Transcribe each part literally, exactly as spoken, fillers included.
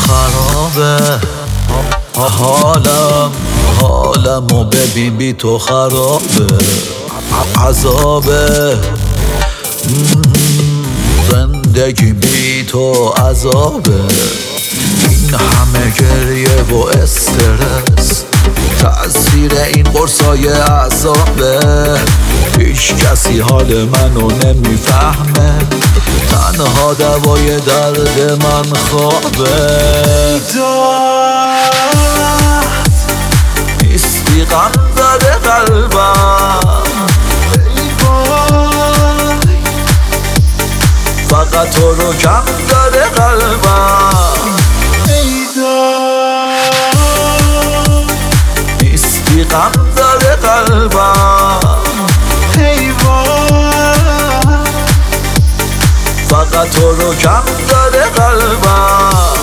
خرابه، حالم حالمو ببین بی تو خرابه، عذابه زندگی بی تو عذابه. این همه گریه و استرس تأثیر این قرصای عذابه. هیچ کسی حال منو نمیفهمه، تنها دوای درد من خوابه. نیستی غم زده قلبم، فقط تو رو کم داره قلبم. نیستی غم داره قلبم، فقط تو رو کم داره قلبم.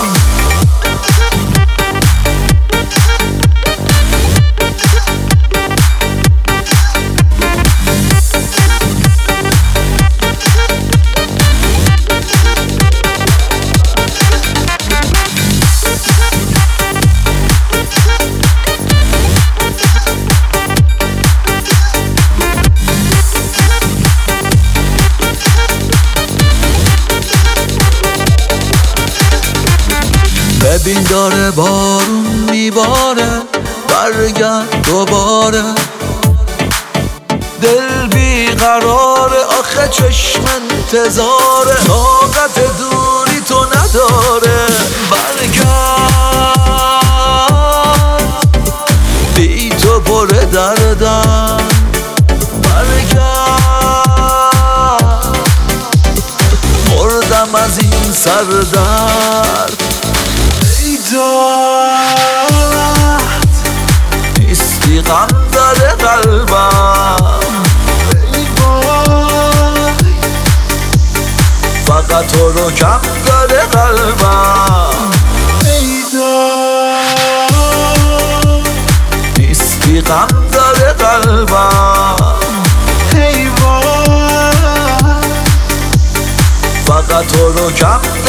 ببین داره بارون میباره، برگرد دوباره. دل بیقراره، آخه چشم انتظاره، طاقت دوری تو نداره. برگرد بی تو پر دردم، برگرد مردم از این سردرد. نیستی غم زده قلبم، فقط تو رو کم داره قلبم. نیستی غم زده قلبم، فقط تو رو کم